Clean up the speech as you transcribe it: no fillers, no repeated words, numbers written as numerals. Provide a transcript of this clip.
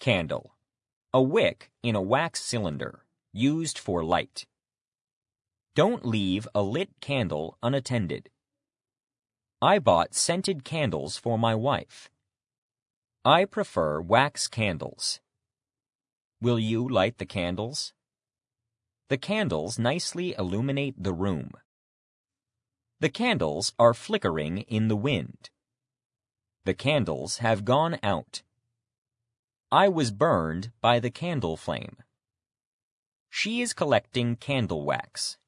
Candle. A wick in a wax cylinder, used for light. Don't leave a lit candle unattended. I bought scented candles for my wife. I prefer wax candles. Will you light the candles? The candles nicely illuminate the room. The candles are flickering in the wind. The candles have gone out. I was burned by the candle flame. She is collecting candle wax.